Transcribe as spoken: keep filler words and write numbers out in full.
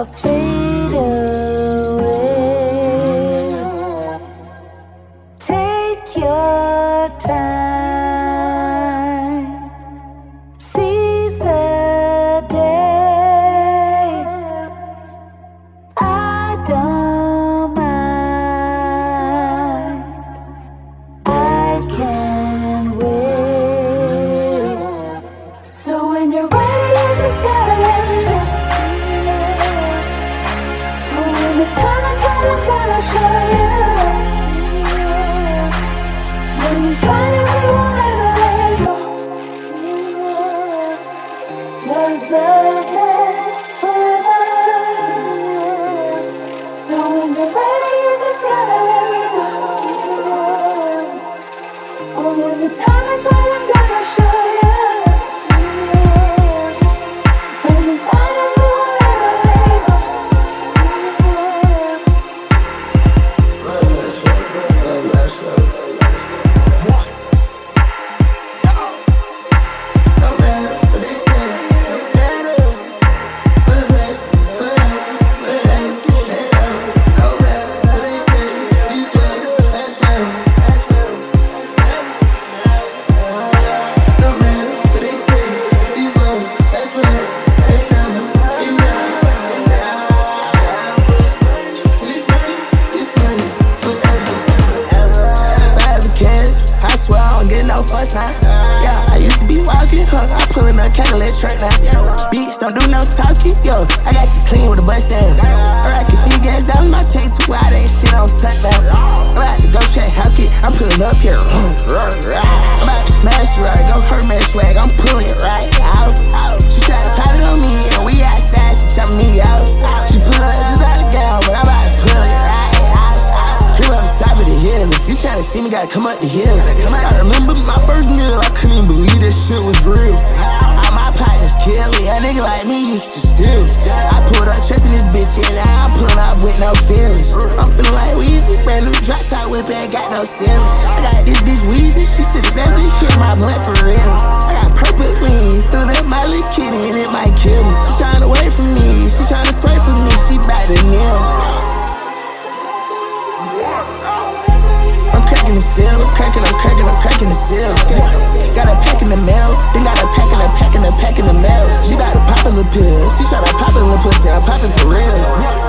fade away. Take your time, seize the day. I don't mind, I can wait. So when you're ready, you just gotta let me know. And when the time is right, I'm gonna show you. When we find it, we won't ever let go. 'Cause the best forever. So when you're ready, you just gotta let me know. And when the time is right, I'm gonna show you. When we find it, we won't ever let go. Love lasts forever, love lasts forever. No matter what they say, no matter. Love lasts forever, love lasts forever. No matter what they say, this love lasts forever. No matter what they say, this love lasts forever. Ain't never, ain't never. It's money, it's money, forever, forever. If I ever cared, I swear I don't get no fuss now. Yeah, I used to be walking, huh? I pullin' a Cadillac truck now. Bitch, don't do no talking, yo. I got you clean with a bust down. I rock your big ass down my chain too wide, ain't shit on tuck now. I'm about to go check Hellcat, I'm pulling up here. I'm about to smash right, go her man swag, I'm pulling it right out. She tried to pop it on me, and we outside, she chop me out. She pull up just out of gown, but I'm about to pull it right out. Here on the top of the hill, if you tryna see me, gotta come up the hill. I remember my first meal, I couldn't even believe that shit was real. All my partners kill it, a nigga like me used to steal. I pulled up trusting this bitch, and now I'm pulling off with no feelings. I'm feeling like Weezy, brand new drop top whip, ain't got no ceilings. I got this bitch Weezy, she should've never hit my blunt for real. I got purple lean, feeling that Miley kitty, and it might kill me. She tryna wait for me, she tryna twerk for me, she bout to kneel. I'm cracking the seal, I'm cracking, I'm cracking, I'm cracking the seal. Got a pack in the mail, then got a pack in the pack in the pack in the mail. She got a poppin' little pill, she try to pop a little pussy, I'm poppin' for real.